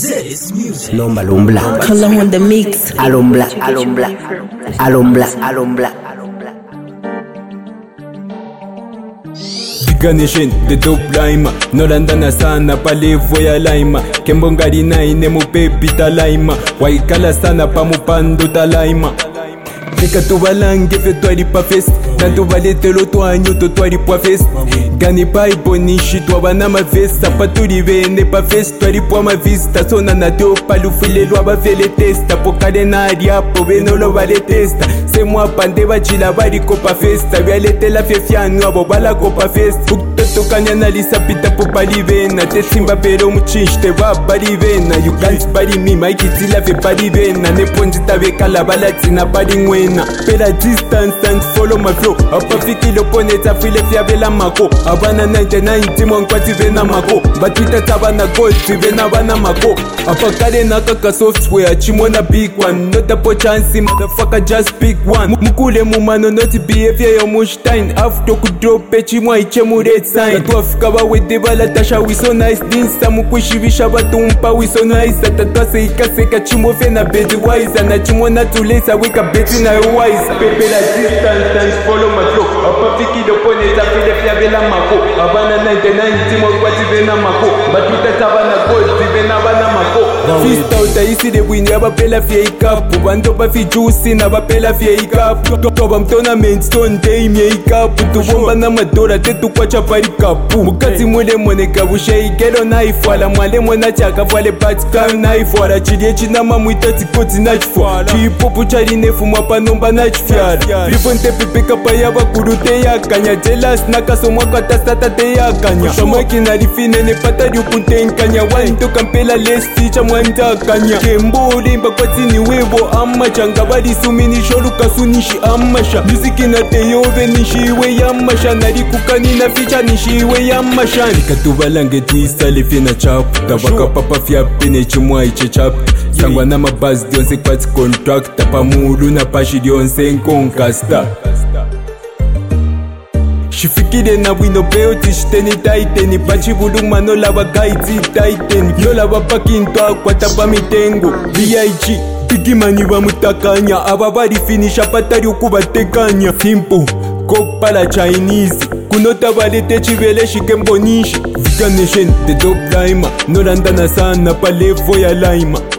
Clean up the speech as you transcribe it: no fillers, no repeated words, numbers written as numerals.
Zedis Music. Nomba Alumbla. Color on the mix. Alumbla, Alumbla, Alumbla, Alumbla. Ganation the dope lima nolandana sana palevo ya laima kembongari naine mupepita laima waikala sana pamupando talaima Eka tuvalange fe twari pa fest Tanto valetelo twanyo to twari pa fest Gani pai bonishi twabana ma fest Sapaturi vene pa fest twari pa ma vista Sona na teo palufile lwa vele testa Pokale na ariapo veno lo vale testa Se mwa pande vachila variko pa festa Vyalete la fefianu abo bala ko pa fest Uktoto kanyana lisa pita po palivena Te simba pero muchish te va palivena You guys pari mi maikitila fe palivena Neponjita veka la bala tina pari ngwena Pela distance and follow my flow Apa fiki loponeta file fiabela mako Abana 99 timon kwa tivena mako Batwita tabana gold tivena bana mako Apa kale na kaka software chimona big one Not a po chance motherfucker just pick one Mukule mumano not behavior yo mushtain After kudrope chimwa iche mu red sign Tatu afika bawede bala tasha we so nice Dinsa mukushivisha batumpa we so nice Tatwa se ikaseka chimo fena bedi wise Na chimona tulesa weka beti na wise Pepe la distance and follow my flow Apa fiki loponeta file fiabela mako Abana 99 timo kwa tivena mako Batwita tabana gold tivena bana mako Fist out isi de win ya bapela fie ikapu Bando pa fi juicy na bapela fie ikapu Toba mtonament stone day mie ikapu Tubomba na madora tetu kwa chapari kapu Mukati mwele mwene kabushe ikelo knife Wala mwale mwena chaka fwale patika knife Wala chilie china mamuita tikoti nachfwala Chipopu chari nefu mwapa nomba nachfyara Prifonte pipeka pa ya bakuru te ya kanya Jelas nakaso mwaka tasata te ya kanya Shamweki na rifine ne patari upunte nkanya Wanto kampela lesti cha mwanda kanya Kembole mbakwati ni webo ama changa Bali sumini sholu kasunishi amasha Music na teyove nishiwe ya masha Narikukani na ficha nishiwe ya masha Nikatubalange twista lefe na chapu Tabaka papa fya pene chimwa iche chapu Sangwa na mabaz dionse kwati contracta Pamulu na pashi dionse nkonkasta Shifikide na wino peo tishiteni taiteni Pachibuluma no laba gaiti taiteni Yola wapakinto akwata pa mitengo B.I.G. Bigimani wa mutakanya Ababari finisha patari ukubatekanya Simple, kok pala Chinese Kunota balete chivele shikembonishi Vegan Nation, the dope lima Nolandana sana palevo ya lima